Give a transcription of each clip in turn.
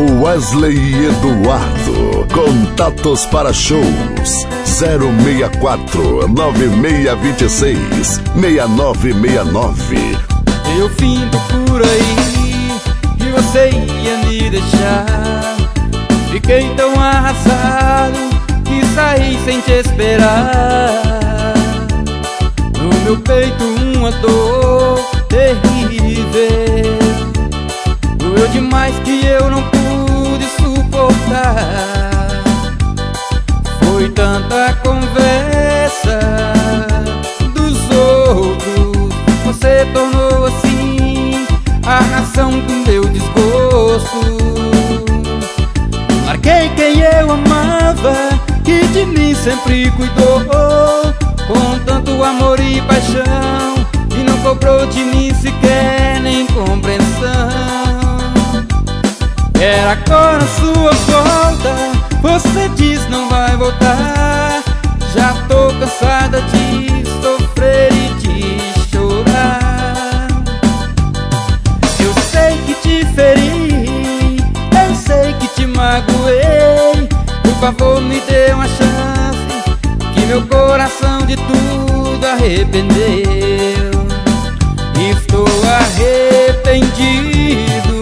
Wesley Eduardo. Contatos para shows 064 9626 6969. Eu findo por aí e você ia me deixar. Fiquei tão arrasado que saí sem te esperar. No meu peito uma dor terrível, doeu demais que eu não pude suportar. Foi tanta conversa dos outros, você tornou assim a razão do meu desgosto. Larguei quem eu amava, que de mim sempre cuidou com tanto amor e paixão, e não cobrou de mim sequer nem compreensão. Era agora sua volta, você diz não vai voltar. Já tô cansada de sofrer e de chorar. Eu sei que te feri, eu sei que te magoei. Por favor me dê uma chance, que meu coração de tudo arrependeu. Estou arrependido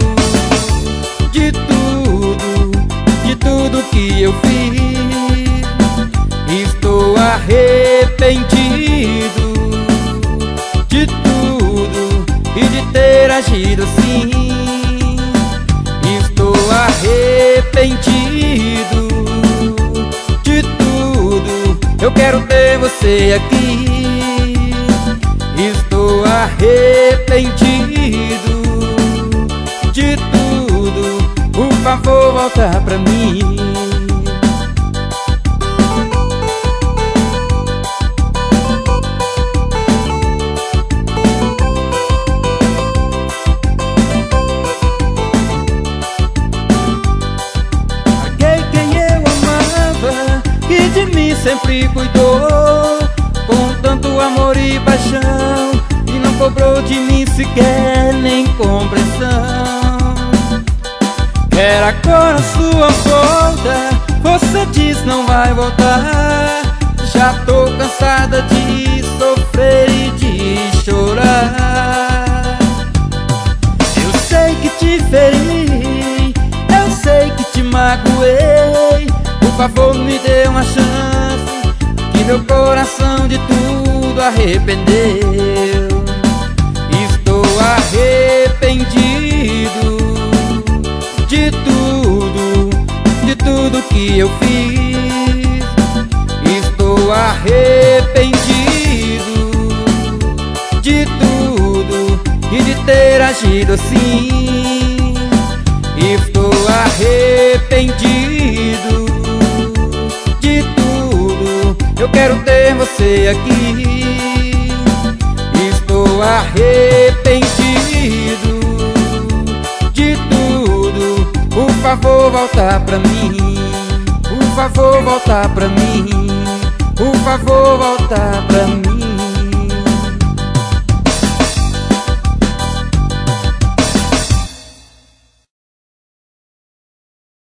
de tudo que eu fiz. Estou arrependido de tudo e de ter agido assim. Estou arrependido de tudo, eu quero ter você aqui. Estou arrependido de tudo, por favor volta pra mim. Larguei quem eu amava, que de mim sempre cuidou com tanto amor e paixão, e não cobrou de mim sequer nem compreensão. Era agora sua volta, você diz não vai voltar. Já tô cansada de sofrer e de chorar. Eu sei que te feri, eu sei que te magoei. Por favor me dê uma chance, que meu coração de tudo arrependeu. Estou arrependido de tudo que eu fiz. Estou arrependido de tudo e de ter agido assim. Estou arrependido de tudo, eu quero ter você aqui. Estou arrependido de tudo, por favor volta pra mim. Por favor volta pra mim, por favor volta pra mim.